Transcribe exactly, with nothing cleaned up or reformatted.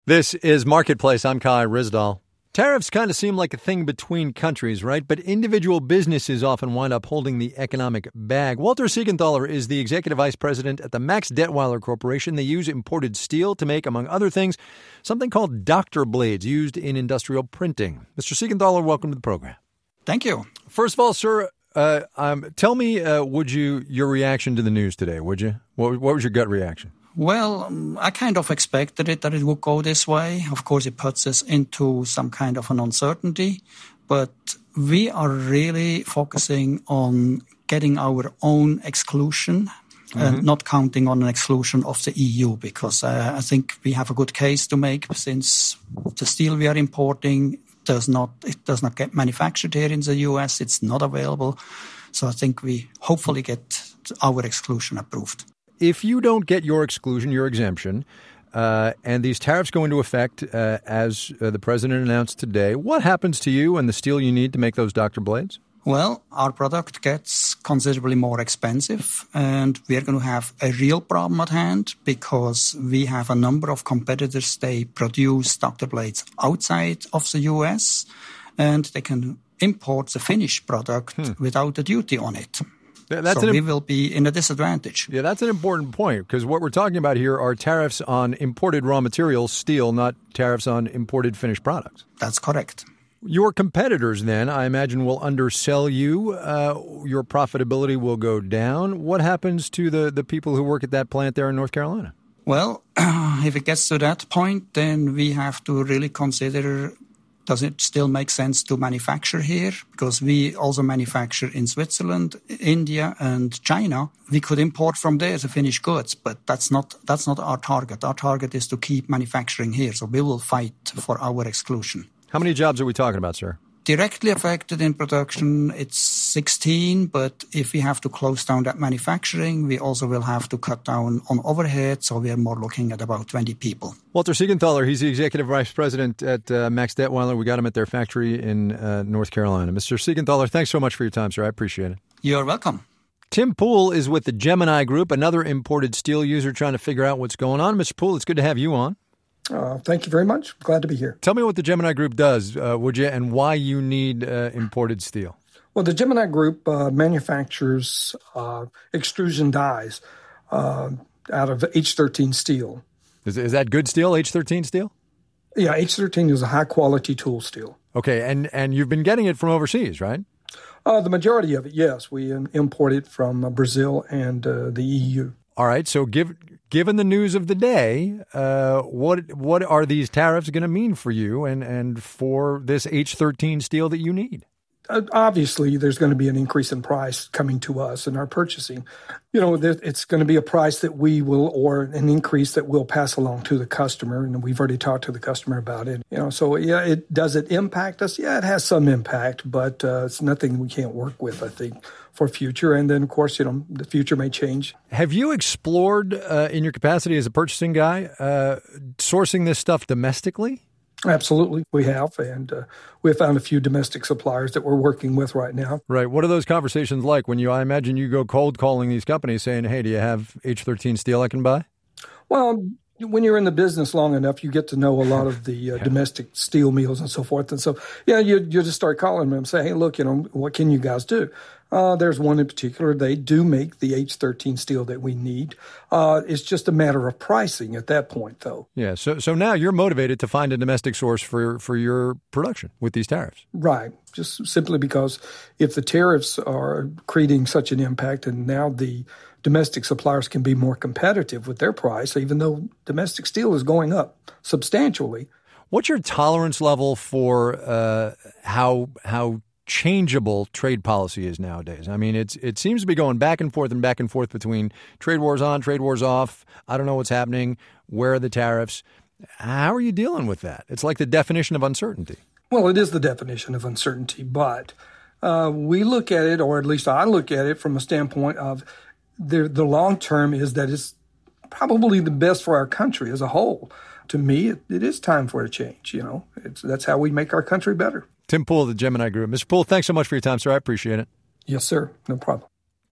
This is Marketplace. I'm Kai Ryssdal. Tariffs kind of seem like a thing between countries, right? But individual businesses often wind up holding the economic bag. Walter Siegenthaler is the executive vice president at the Max Detweiler Corporation. They use imported steel to make, among other things, something called doctor blades used in industrial printing. Mister Siegenthaler, welcome to the program. Thank you. First of all, sir, uh, um, tell me, uh, would you your reaction to the news today? Would you? What, what was your gut reaction? Well, um, I kind of expected it, that it would go this way. Of course, it puts us into some kind of an uncertainty, but we are really focusing on getting our own exclusion mm-hmm. and not counting on an exclusion of the E U, because uh, I think we have a good case to make, since the steel we are importing does not, it does not get manufactured here in the U S. It's not available. So I think we hopefully get our exclusion approved. If you don't get your exclusion, your exemption, uh, and these tariffs go into effect uh, as uh, the president announced today, what happens to you and the steel you need to make those doctor blades? Well, our product gets considerably more expensive, and we're going to have a real problem at hand, because we have a number of competitors. They produce doctor blades outside of the U S, and they can import the finished product hmm. without a duty on it. That's so an, we will be in a disadvantage. Yeah, that's an important point, because what we're talking about here are tariffs on imported raw materials, steel, not tariffs on imported finished products. That's correct. Your competitors, then, I imagine, will undersell you. Uh, your profitability will go down. What happens to the, the people who work at that plant there in North Carolina? Well, if it gets to that point, then we have to really consider, does it still make sense to manufacture here? Because we also manufacture in Switzerland, India, and China. We could import from there the finished goods, but that's not that's not our target. Our target is to keep manufacturing here. So we will fight for our exclusion. How many jobs are we talking about, sir? Directly affected in production, it's sixteen. But if we have to close down that manufacturing, we also will have to cut down on overhead. So we are more looking at about twenty people. Walter Siegenthaler, he's the executive vice president at uh, Max Detweiler. We got him at their factory in uh, North Carolina. Mister Siegenthaler, thanks so much for your time, sir. I appreciate it. You're welcome. Tim Poole is with the Gemini Group, another imported steel user trying to figure out what's going on. Mister Poole, it's good to have you on. Uh, thank you very much. Glad to be here. Tell me what the Gemini Group does, uh, would you, and why you need uh, imported steel. Well, the Gemini Group uh, manufactures uh, extrusion dies uh, out of H thirteen steel. Is, is that good steel, H thirteen steel? Yeah, H thirteen is a high-quality tool steel. Okay, and, and you've been getting it from overseas, right? Uh, the majority of it, yes. We import it from uh, Brazil and uh, the E U. All right, so give... Given the news of the day, uh, what what are these tariffs going to mean for you and, and for this H thirteen steel that you need? Uh, obviously, there's going to be an increase in price coming to us in our purchasing. You know, it's going to be a price that we will, or an increase that we'll pass along to the customer, and we've already talked to the customer about it. You know, so yeah, it does it impact us? Yeah, it has some impact, but uh, it's nothing we can't work with, I think, for future. And then, of course, you know, the future may change. Have you explored, uh, in your capacity as a purchasing guy, uh, sourcing this stuff domestically? Absolutely, we have, and uh, we have found a few domestic suppliers that we're working with right now. Right. What are those conversations like when you, I imagine you go cold calling these companies saying, hey, do you have H thirteen steel I can buy? Well, when you're in the business long enough, you get to know a lot of the uh, yeah. domestic steel mills and so forth. And so, yeah, you, you just start calling them and say, hey, look, you know, what can you guys do? Uh, there's one in particular. They do make the H thirteen steel that we need. Uh, it's just a matter of pricing at that point, though. Yeah. So so now you're motivated to find a domestic source for, for your production with these tariffs. Right. Just simply because if the tariffs are creating such an impact, and now the domestic suppliers can be more competitive with their price, even though domestic steel is going up substantially. What's your tolerance level for uh, how how changeable trade policy is nowadays? I mean, it's it seems to be going back and forth and back and forth between trade wars on, trade wars off. I don't know what's happening. Where are the tariffs? How are you dealing with that? It's like the definition of uncertainty. Well, it is the definition of uncertainty, but uh, we look at it, or at least I look at it from a standpoint of the, the long term is that it's probably the best for our country as a whole. To me, it, it is time for a change. You know, it's, that's how we make our country better. Tim Poole of the Gemini Group. Mister Poole, thanks so much for your time, sir. I appreciate it. Yes, sir. No problem.